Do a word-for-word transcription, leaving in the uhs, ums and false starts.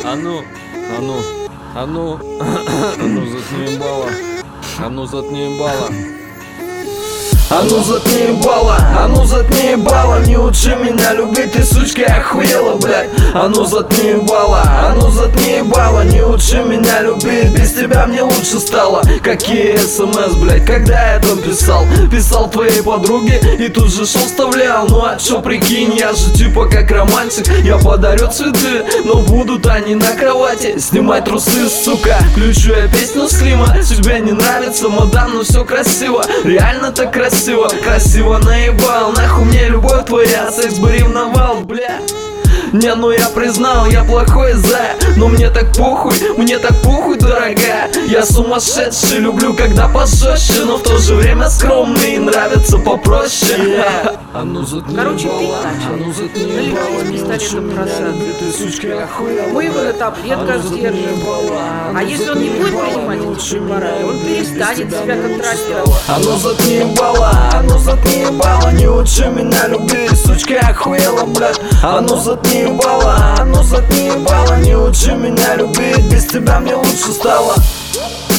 А ну, а ну, а ну, а ну заткни ебало, а ну заткни ебало. А ну заткни ебало, а ну заткни ебало. Не учи меня любить, ты сучка охуела, блядь. А ну заткни ебало, а ну заткни ебало. Не учи меня любить, без тебя мне лучше стало. Какие смс, блядь, когда я там писал? Писал твоей подруге и тут же шел вставлял. Ну а чё, прикинь, я же типа как романтик. Я подарю цветы, но будут они на кровати. Снимай трусы, сука, включу я песню с Клима. Тебе не нравится, мадам, но все красиво. Реально так красиво. Красиво, красиво наебал. Нахуй мне любовь твоя, секс бы ревновал, бля. Не, ну я признал, я плохой зая. Но мне так похуй, мне так похуй, дорогая. Я сумасшедший, люблю, когда пожестче, но в то же время скромный и нравится попроще. yeah. А ну заткни Короче, ебало, пить а ну начал. заткни Налегли ебало. с Не учи пистолетом меня бросаться. любить, ты сучка охуела, Мы его на блядь. таблетках А ну заткни держим. ебало, А если он не будет принимать эти препараты, он перестанет себя контролировать. А ну заткни ебало, а ну заткни ебало. Не учи меня любить, сучка охуела, блядь. А ну заткни ебало, а ну заткни ебало. Не учи меня любить, без тебя мне лучше стало.